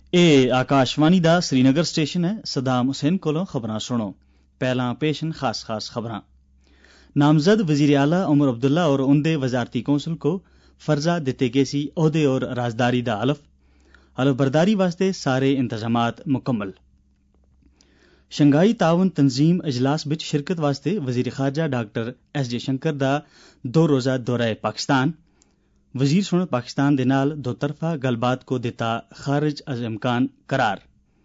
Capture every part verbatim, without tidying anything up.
ਇਹ ਆਕਾਸ਼ਵਾਣੀ ਦਾ श्रीनगर स्टेशन है। सदाम हुसैन कोलों खबरां सुनो। पहला पेशन खास खास खबरां। नामजद वजीर आला उमर अब्दुल्ला और उनके वजारती कौंसल को फर्जा दिते गए सी ओहदे और राजदारी दा हलफ हलफ बरदारी वास्ते सारे इंतजामात मुकम्मल। शंघाई ताउन तंजीम अजलास विच शिरकत वास्ते वजीर खारजा डॉक्टर एस जयशंकर दा दो रोज़ा दौरा पाकिस्तान। वजीर सुन पाकिस्तान दे नाल दो तरफा गलबात को दिता खारिज अज इम्कान करार।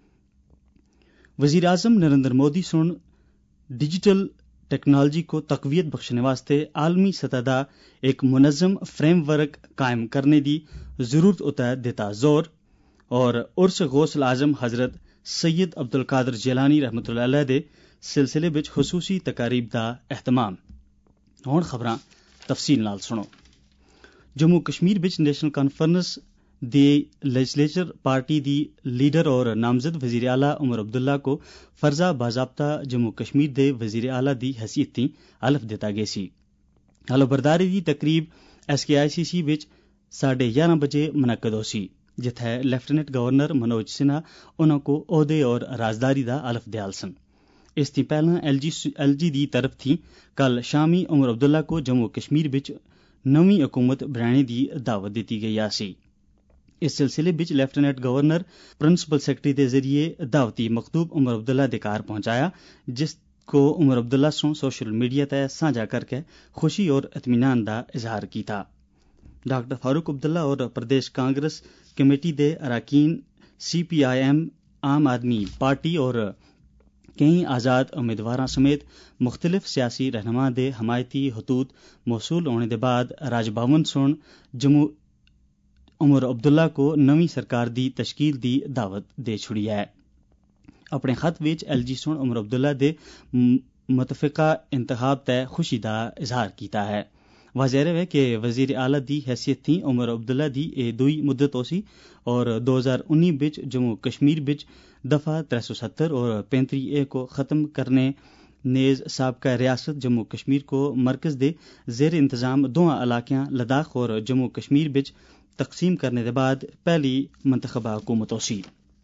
वजीर आजम नरेंद्र मोदी सुन डिजिटल टेक्नोलॉजी को तकवीयत बख्शने वास्ते आलमी सतह दा एक मुनज़्ज़म फ्रेमवर्क कायम करने दी जरूरत उतर दिता जोर। और उर्स गौसल आजम हजरत सैयद अब्दुल कादिर जिलानी रहमतुल्लाह अलैह दे सिलसिले विच खसूसी तकारीब दा एहतमाम। हुण खबरां तफसील नाल सुनो। जम्मू कश्मीर विच नेशनल कॉन्फ्रेंस दी लेजिस्लेचर पार्टी दी लीडर और नामजद वजीर आला उमर अब्दुल्ला को फर्जा बाजाब्ता जम्मू कश्मीर दे वजीर आला दी हैसियत थी हलफ दिता गया सी। हलफ बरदारी दी तकरीब एस के आई सी सी विच साढ़े ग्यारह बजे मुनक्कद होसी, जिथे लेफ्टिनेंट गवर्नर मनोज सिन्हा उन्हां को ओहदे और राजदारी दा हलफ दयाल सन। इस थी पहला एल जी एल जी दी तरफ थी कल शामी उमर अब्दुल्ला को जम्मू कश्मीर विच नवी हुकूमत बनाने दी दावत दी गई आसी। इस सिलसिले विच लेफ्टिनेंट गवर्नर प्रिंसिपल सेक्रेटरी के जरिए दावती मकतूब उमर अब्दुल्ला दे घर पहुंचाया, जिसको उमर अब्दुल्ला सो सोशल मीडिया तय साझा करके खुशी और इत्मीनान का इजहार किया। डॉक्टर फारूक अब्दुल्ला और प्रदेश कांग्रेस कमेटी दे अरकान सी पी आई एम, आम आदमी पार्टी और कई आज़ाद उम्मीदवारों समेत मुख्तलिफ सियासी रहनुमा दे हमायती हतूत मौसूल होने के बाद राजभवन सुन जम्मू उमर अब्दुल्ला को नवी सरकार दी तश्कील दी दावत दे छुड़ी है। अपने खत विच एल जी सुन उमर अब्दुल्ला दे मुतफिका इंतखाब तय खुशी का इजहार किया है। वाज़ेह है कि वजीर आला दी हैसियत थी उमर अब्दुल्ला दी ए दुई मुद्दत होसी और दो हजार उन्नीस बिच जम्मू कश्मीर बिच दफा त्रै सौ सत्तर और पैंती ए को खत्म करने नेज साबका रियासत जम्मू कश्मीर को मरकज दे जेर इंतजाम दोवां इलाकियां लद्दाख और जम्मू कश्मीर बिच तकसीम करने के बाद पहली मंतखबा हुकूमत होसी।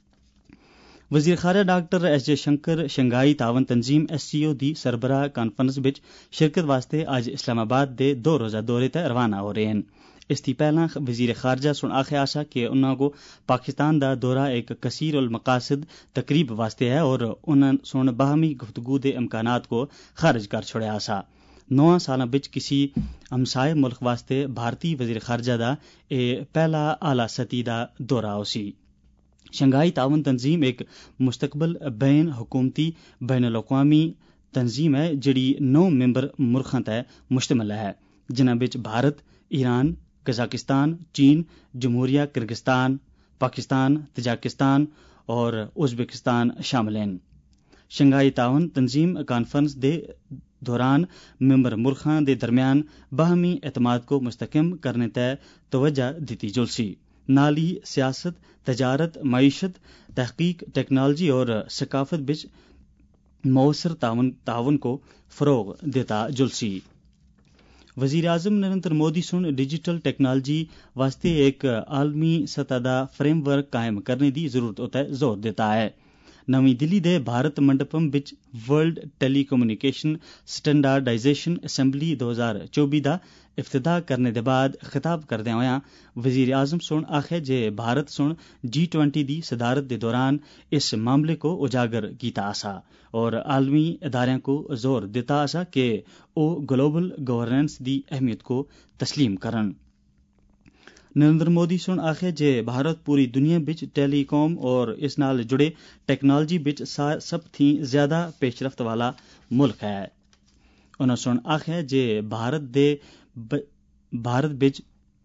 वजीर खारजा डॉक्टर एस जयशंकर शंघाई तावन तंजीम एस सी ओ दी सरबराह कांफ्रेंस विच शिरकत वास्ते अज इस्लामाबाद दे दो रोज़ा दौरे ते रवाना हो रहे हैं। इस ती पहला वजीर खारजा सुन आख्या आशा कि उन्होंने को पाकिस्तान दा दौरा एक कसीर उल मकासद तकरीब वास्ते है और उन्होंने सुन बाहमी गुफ्तगू दे इम्कानात को खारिज कर छोड़ा आशा। नौ साल बिच किसी हमसाए मुल्क वास्ते भारतीय वजीर खारजा दा ए पहला आला सती दा दौरा होसी। शंघाई तावन तंजीम एक मुस्तकबल बैन हुकूमती बैन अल-अक़वामी तंजीम है जिहड़ी नौ मैंबर मुल्खां ते मुश्तमिल है, जिन्हां विच भारत, ईरान, कजाकिस्तान, चीन, जमहूरिया किर्गिस्तान, पाकिस्तान, तजाकिस्तान और उज़्बेकिस्तान शामिल हैं। शंघाई तावन तंजीम कॉन्फ्रेंस दे दौरान मैंबर मुल्खां दे दरमियान बाहमी एतमाद को मुस्तहकम करने तय तवज्जो दी जुलसी। नाल ही सियासत, तजारत, मईशत, तहकीक, टेक्नोलॉजी और सकाफत बिच मौसर तावन तावन को फरोग देता जुलसी। वजीर आजम नरेंद्र मोदी सुन डिजिटल टेक्नोलॉजी वास्ते एक आलमी सतह दा फ्रेमवर्क कायम करने की जरूरत उतर जोर देता है। नवी दिल्ली दे भारत मंडपम विच वर्ल्ड टेलीकम्युनिकेशन स्टैंडर्डाइजेशन असैंबली दो हजार चौबी दा इफ्तिताह करने के बाद खिताब करदे होया वजीर आजम सुन आखे जे भारत सुन जी ट्वेंटी दी सदारत के दौरान इस मामले को उजागर किया आसा और आलमी इदारों को जोर दिता आसा कि ओ ग्लोबल गवर्नेंस दी अहमियत को तस्लीम करन। नरेंद्र मोदी सुन आखे जे भारत पूरी दुनिया विच टेलीकॉम और इस नाल जुड़े टेक्नोलॉजी विच सब थी ज्यादा पेशरफ्त वाला मुल्क है। उन्होंने सुन आखे जे भारत दे भारत विच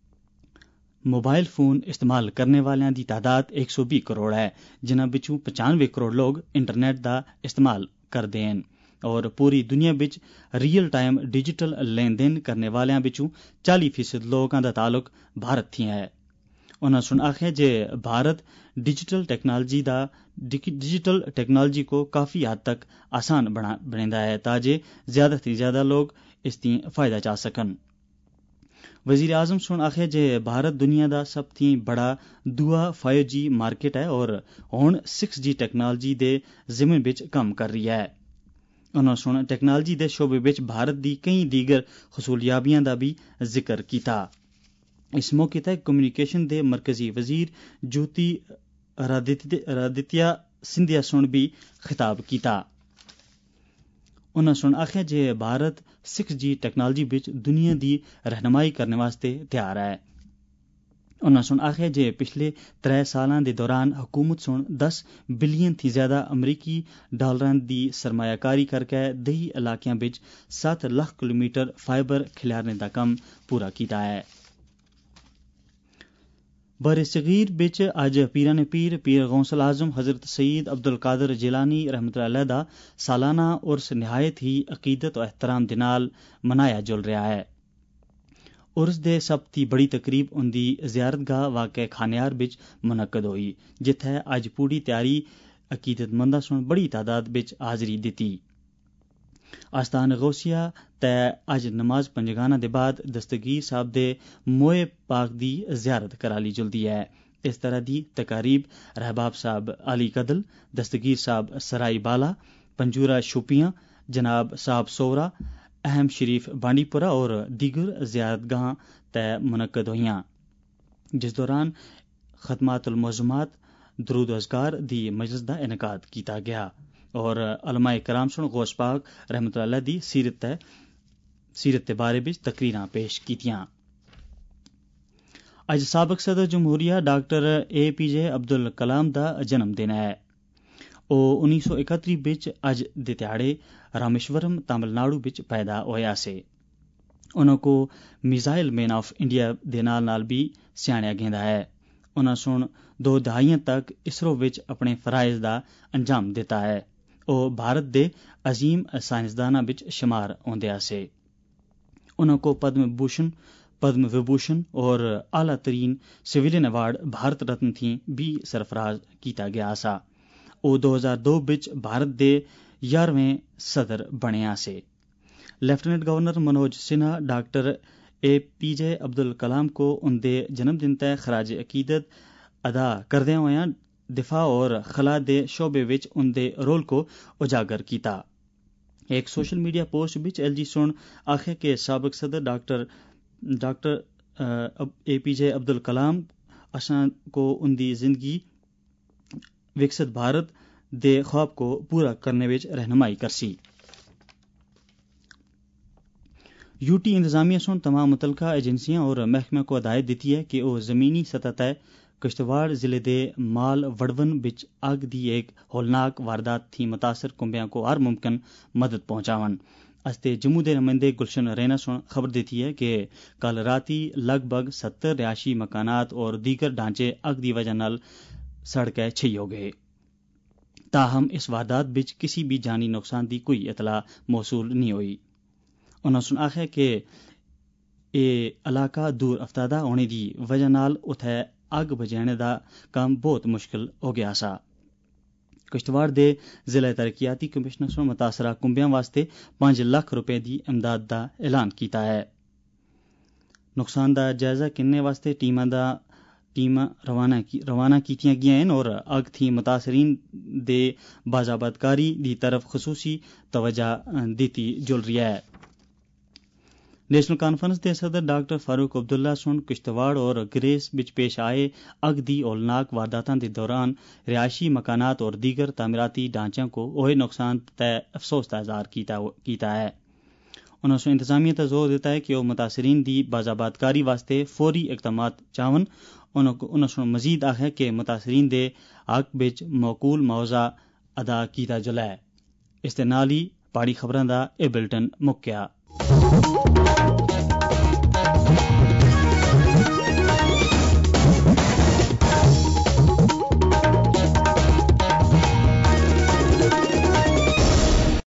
मोबाइल फोन इस्तेमाल करने वालियां दी तादाद एक सौ बीस करोड़ है, जिन्हां विचों पचानवे करोड़ लोग इंटरनेट दा इस्तेमाल करते हैं और पूरी दुनिया विच रियल टाइम डिजिटल लेन देन करने वालियां विचों चालीस फीसद लोगों का ताल्लुक भारत थी है। उन्होंने सुन आखे जे भारत डिजिटल टेक्नोलॉजी दा डिजिटल टेक्नोलॉजी को काफ़ी हद तक आसान बना बनेंदा है ताजे ज्यादा से ज्यादा लोग इसकी फायदा चा सकन। وزیر اعظم سن آخیا جے بھارت دنیا دا سب تھی بڑا دعا فائیو جی مارکیٹ ہے اور ہن سکس جی ٹیکنالوجی دے ضمن وچ کام کر رہی ہے. انہوں سن ٹیکنالوجی دے شعبے وچ بھارت دی کئی دیگر حصولیابیاں دا بھی ذکر کیتا. اس موقع تے کمیونیکیشن دے مرکزی وزیر جیوتی رادتیہ سندھیا سن بھی خطاب کیتا. انہوں سن آخیا جے بھارت سکس جی ٹیکنالوجی وچ دنیا دی رہنمائی کرنے واسطے تیار ہے. انہوں سن آخیا جے پچھلے ترے سالاں دے دوران حکومت سن دس بلین تھی زیادہ امریکی ڈالراں دی سرمایہ کاری کر کے دیہی علاقیاں وچ سات لاکھ کلومیٹر فائبر کھلارنے دا کم پورا کیتا ہے. بر صغیر بچ اج پیران پیر پیر غوث الاعظم حضرت سید عبد القادر جیلانی رحمۃ اللہ علیہ دا سالانہ عرس نہایت ہی عقیدت و احترام دے نال منایا جل رہا ہے. عرس دے سب تی بڑی تقریب ان دی زیارت گاہ واقع کھانیار بچ منعقد ہوئی جتھے اج پوری تیاری عقیدت منداں سن بڑی تعداد بچ حاضری دتی. آستان غوثیہ تے اج نماز پنجگانہ دے بعد دستگیر صاحب دے موئے پاک دی زیارت کرا لی جلدی ہے. اس طرح دی تقاریب رہباب صاحب علی قدل، دستگیر صاحب سرائی بالا، پنجورہ شوپیاں، جناب صاحب سورا، اہم شریف بانڈی پورہ اور دیگر زیارت گاہاں تے منعقد ہوئیاں، جس دوران ختمات المعظمات درود و اذکار دی مجلس دا انعقاد کیتا گیا اور علماء کرام سن غوث پاک رحمۃ اللہ دی سیرت تے سیرت دے بارے وچ تقریراں پیش کیتیاں. اج سابق صدر جمہوریہ doctor A P J Abdul Kalam دا جنم دن ہے. او انیس سو اکہتر بچ اج دے تہاڑے رامیشورم تامل ناڈو بچ پیدا ہویا سے. انہوں کو میزائل مین آف انڈیا دے نال نال بھی سیاڑیا گیندا ہے. انہوں سن دو دہائیاں تک اسرو وچ اپنے فرائض دا انجام دیتا ہے. او بھارت دے عظیم سائنسداناں وچ شمار ہوندے سے. انہوں کو پدم بھوشن پدم وبھوشن اور اعلیٰ ترین سویلین ایوارڈ بھارت رتن تھی بھی سرفراز کیتا گیا سا. او دو ہزار دو بچ بھارت دے یارویں صدر بنیا سے. Lieutenant governor Manoj Sinha doctor A P J Abdul Kalam کو ان دے جنم دن تے خراج عقیدت ادا کردے ہوئے دفاع اور خلا دے شعبے وچ ان دے رول کو اجاگر کیتا. ایک سوشل میڈیا پوسٹ وچ ایل جی سن آخر کہ سابق صدر doctor doctor A P J Abdul Kalam اساں کو ان دی زندگی وکست بھارت دے خواب کو پورا کرنے وچ رہنمائی کرسی. یو ٹی انتظامیہ سن تمام متعلقہ ایجنسیاں اور محکمہ کو ہدایت دیتی ہے کہ وہ زمینی سطح تے کشتواڑ ضلع دے مال وڑون بچ اگ دی ایک ہولناک واردات تھی متاثر کنبیاں کو ہر ممکن مدد پہنچاون. استے جموں دے نمائندے گلشن رینا سن خبر دیتی ہے کہ کل راتی لگ بھگ ستر رہائشی مکانات اور دیگر ڈھانچے اگ دی وجہ نال سڑ کے چھئی ہو گئے. تاہم اس واردات بچ کسی بھی جانی نقصان دی کوئی اطلاع موصول نہیں ہوئی. انہوں نے آخیا کہ اے علاقہ دور افتادہ ہونے دی وجہ نال اتھے اگ بجانے دا کام بہت مشکل ہو گیا سا. کشتواڑ دے ضلع ترقیاتی کمشنر سن متاثرہ کنبیاں واسطے پانچ لاکھ روپے دی امداد دا اعلان کیتا ہے. نقصان دا جائزہ کننے واسطے ٹیماں دا ٹیماں روانہ کی روانہ کیتیاں گیا ہیں اور اگ تھی متاثرین دے بازآباد کاری دی طرف خصوصی توجہ دیتی جل رہی ہے. نیشنل کانفرنس دے صدر ڈاکٹر فاروق عبداللہ سن کشتواڑ اور گریس بچ پیش آئے اگ دی ہولناک وارداتاں دے دوران رہائشی مکانات اور دیگر تعمیراتی ڈھانچوں کو ہوئے نقصان تے افسوس کا اظہار کیتا ہے. انہوں نے انتظامیہ تے زور دیتا ہے کہ وہ متاثرین دی بازآباد کاری واسطے فوری اقدامات چاون. انہوں نے مزید آخیا کہ متاثرین دے حق بچ معقول معاوضہ ادا کیتا جلا ہے. اس دے نال ہی پاڑی خبراں دا اے بلٹن مک گیا.